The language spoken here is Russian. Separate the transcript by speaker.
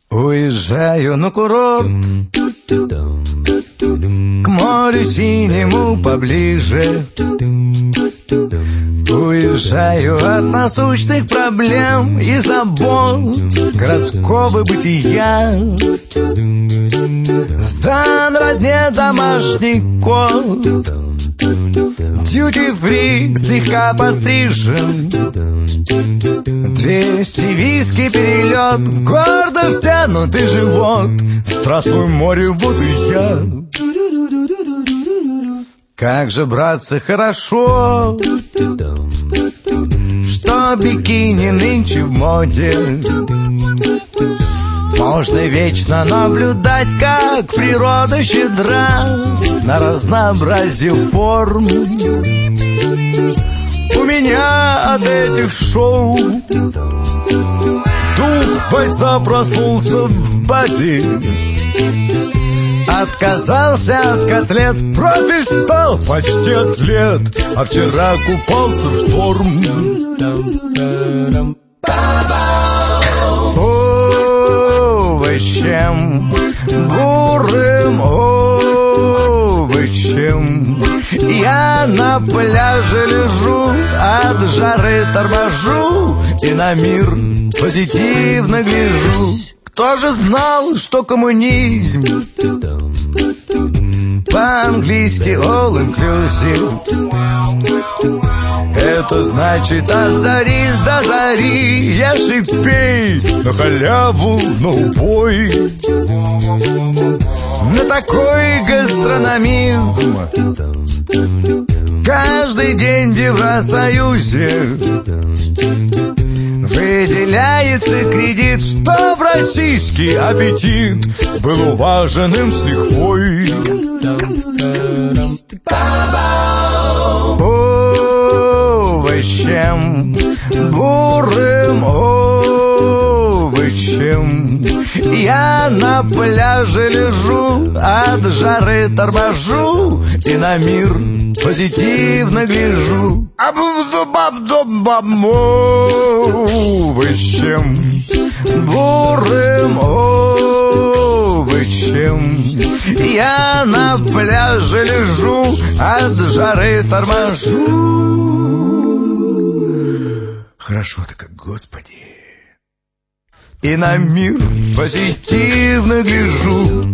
Speaker 1: Уезжаю на курорт, к морю синему поближе. Уезжаю от насущных проблем и забот городского бытия. Сдан родне домашний кот, дьюти-фри слегка подстрижен. 200 виски перелет, гордо втянутый живот. Здравствуй, море, вот и я. Как же, братцы, хорошо, что бикини нынче в моде. Можно вечно наблюдать, как природа щедра на разнообразие форм. У меня от этих шоу дух бойца проснулся в баде. Отказался от котлет, в профиль стал почти атлет, а вчера купался в шторм. Овощем, бурым овощем, я на пляже лежу, от жары торможу и на мир позитивно гляжу. Кто же знал, что коммунизм по-английски all inclusive? Это значит от зари до зари ешь и пей, на халяву, на убой. На такой гастрономизм каждый день в Евросоюзе выделяется кредит, чтоб российский аппетит был уваженным с лихвой. Овощем, бурым овощем, я на пляже лежу, от жары торможу и на мир позитивно гляжу. Овощем, бурым овощем, я на пляже лежу, от жары торможу. Хорошо-то как, Господи. И на мир позитивно гляжу.